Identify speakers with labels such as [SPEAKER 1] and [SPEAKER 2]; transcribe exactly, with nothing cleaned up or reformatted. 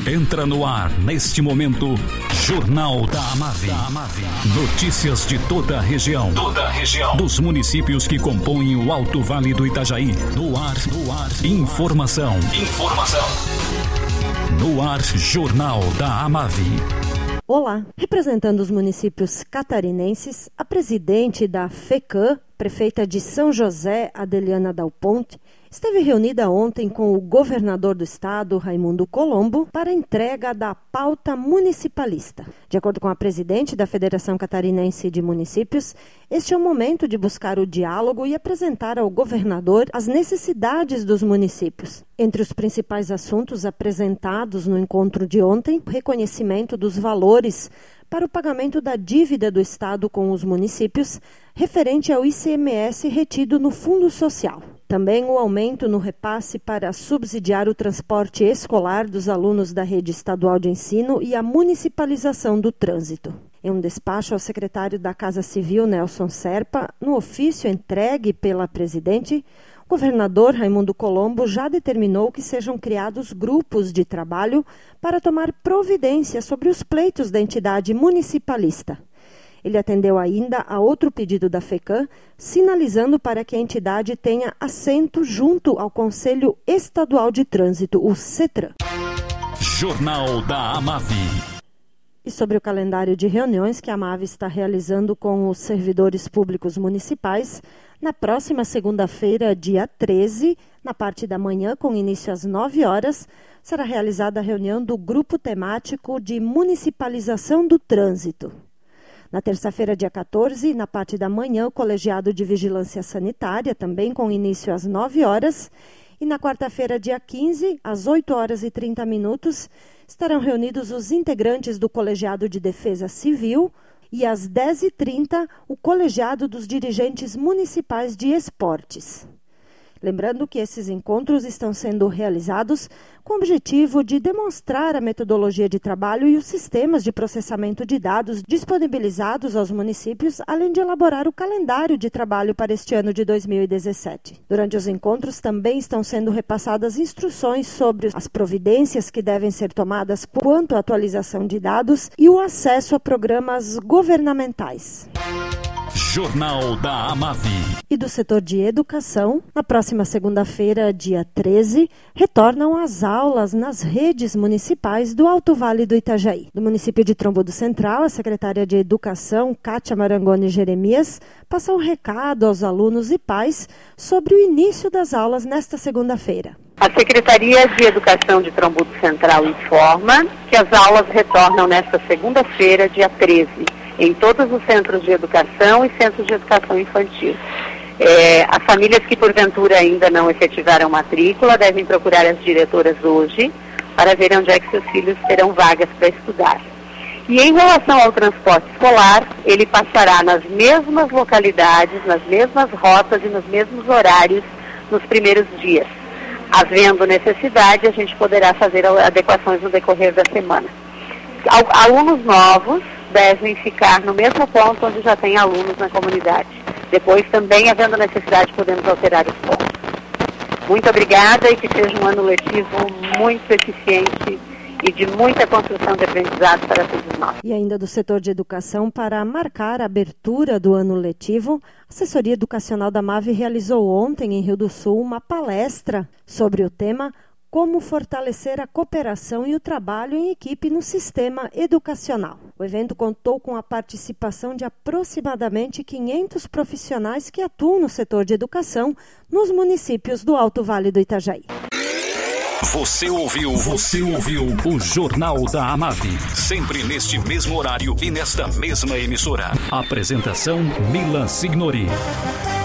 [SPEAKER 1] Entra no ar, neste momento, Jornal da Amave. Notícias de toda a região. Toda a região. Dos municípios que compõem o Alto Vale do Itajaí. No ar, no ar. Informação. Informação. No ar, Jornal da Amave.
[SPEAKER 2] Olá, representando os municípios catarinenses, a presidente da FECAM, prefeita de São José, Adeliana Dal Ponte, esteve reunida ontem com o governador do estado, Raimundo Colombo, para a entrega da pauta municipalista. De acordo com a presidente da Federação Catarinense de Municípios, este é o momento de buscar o diálogo e apresentar ao governador as necessidades dos municípios. Entre os principais assuntos apresentados no encontro de ontem, o reconhecimento dos valores para o pagamento da dívida do estado com os municípios, referente ao I C M S retido no Fundo Social. Também o aumento no repasse para subsidiar o transporte escolar dos alunos da rede estadual de ensino e a municipalização do trânsito. Em um despacho ao secretário da Casa Civil, Nelson Serpa, no ofício entregue pela presidente, o governador Raimundo Colombo já determinou que sejam criados grupos de trabalho para tomar providência sobre os pleitos da entidade municipalista. Ele atendeu ainda a outro pedido da FECAM, sinalizando para que a entidade tenha assento junto ao Conselho Estadual de Trânsito, o CETRAN.
[SPEAKER 1] Jornal da Amave.
[SPEAKER 2] E sobre o calendário de reuniões que a Amave está realizando com os servidores públicos municipais, na próxima segunda-feira, dia treze, na parte da manhã, com início às nove horas, será realizada a reunião do Grupo Temático de Municipalização do Trânsito. Na terça-feira, dia quatorze, na parte da manhã, o Colegiado de Vigilância Sanitária, também com início às nove horas. E na quarta-feira, dia quinze, às oito horas e trinta minutos, estarão reunidos os integrantes do Colegiado de Defesa Civil e às dez e trinta, o Colegiado dos Dirigentes Municipais de Esportes. Lembrando que esses encontros estão sendo realizados com o objetivo de demonstrar a metodologia de trabalho e os sistemas de processamento de dados disponibilizados aos municípios, além de elaborar o calendário de trabalho para este ano de dois mil e dezessete. Durante os encontros também estão sendo repassadas instruções sobre as providências que devem ser tomadas quanto à atualização de dados e o acesso a programas governamentais.
[SPEAKER 1] Jornal da Amave.
[SPEAKER 2] E do setor de educação, na próxima segunda-feira, dia treze, retornam as aulas nas redes municipais do Alto Vale do Itajaí. Do município de Trombudo Central, a secretária de Educação, Kátia Marangoni Jeremias, passa um recado aos alunos e pais sobre o início das aulas nesta segunda-feira.
[SPEAKER 3] A Secretaria de Educação de Trombudo Central informa que as aulas retornam nesta segunda-feira, dia treze, em todos os centros de educação e centros de educação infantil. É, as famílias que porventura ainda não efetivaram matrícula devem procurar as diretoras hoje para ver onde é que seus filhos terão vagas para estudar. E em relação ao transporte escolar, ele passará nas mesmas localidades, nas mesmas rotas e nos mesmos horários nos primeiros dias. Havendo necessidade, a gente poderá fazer adequações no decorrer da semana. Alunos novos devem ficar no mesmo ponto onde já tem alunos na comunidade. Depois, também, havendo necessidade, podemos alterar os pontos. Muito obrigada e que seja um ano letivo muito eficiente e de muita construção de aprendizado para todos nós.
[SPEAKER 2] E ainda do setor de educação, para marcar a abertura do ano letivo, a Assessoria Educacional da Amave realizou ontem, em Rio do Sul, uma palestra sobre o tema Como fortalecer a cooperação e o trabalho em equipe no sistema educacional. O evento contou com a participação de aproximadamente quinhentos profissionais que atuam no setor de educação nos municípios do Alto Vale do Itajaí.
[SPEAKER 1] Você ouviu, você ouviu o Jornal da Amave, sempre neste mesmo horário e nesta mesma emissora. Apresentação Milan Signori.